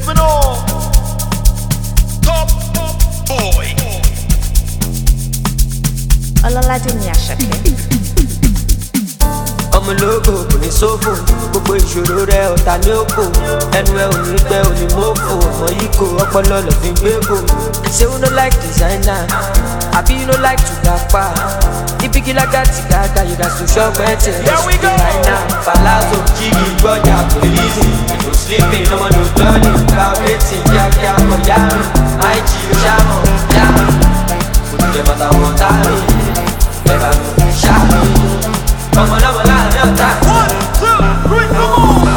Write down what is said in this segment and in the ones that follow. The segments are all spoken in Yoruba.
for no top boy. Ọlọ́ládé ni Àṣàkẹ́. Ọmọ ológo kò ní sófò, gbogbo ìṣòro rẹ ọ̀tá ní òkò. Ẹnu ẹ ò ní gbẹ ò ní mọ́fò, ọmọ yìí kò ọpọlọ lọ fi gbé bò. Ṣé you no like designer? Àbí you no like to gapa? Ibi kí lágàtì gàgà yìí dà sùn ṣọ́gbẹ́ tẹ̀. Here we go. Palazzo, Jiggy, gbọ́jà, Belize. No sleeping, ọmọ no turning. Káwétì, kíákíá, kọjá mi. IG ló ṣàmọ̀, yá mi. Kò ní jẹ́ bàtà wọn tá mi. Bẹ́ẹ̀ bá mi ṣá mi. Ọmọ lọ́mọ láàrin ọ̀tá. 1, 2, 3, come on.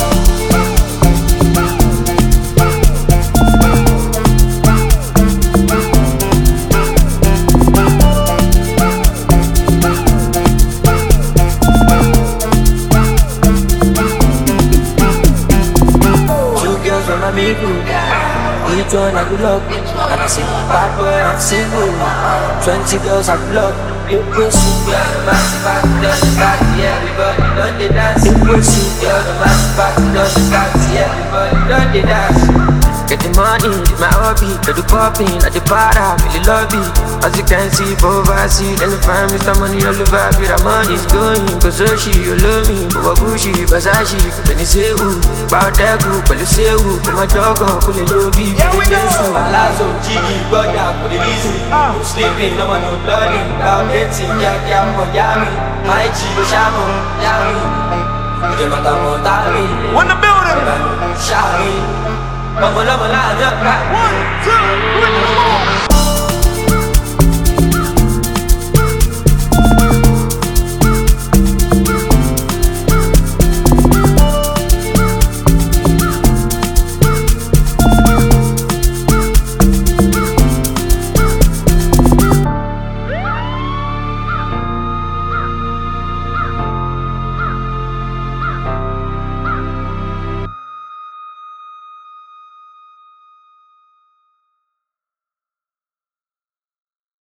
Each one I good luck, and I say bad boy I'm single. 20 girls I good luck. You pussy, girl, the massive party, done the party, everybody done the dance. You pussy, girl, the massive party, done the party, everybody done the dance. Get the money, my hobby, get the popping, at the para, really love it. As you can see, overseas, then you find Mr. Money all over, with the money's going. Cause she, you love me, but Gucci, Versace, then you say, ooh, about that group, but you say, ooh, put my dog on, put it low, be Palazzo, Jiggy, Boya, put it easy. No sleeping, no one, no bloody. Now dancing, yeah, for Yami. My Chico Shamo, Yami. Put mata montami. On the building. Shami. Mama, 1, 2, 3, come on.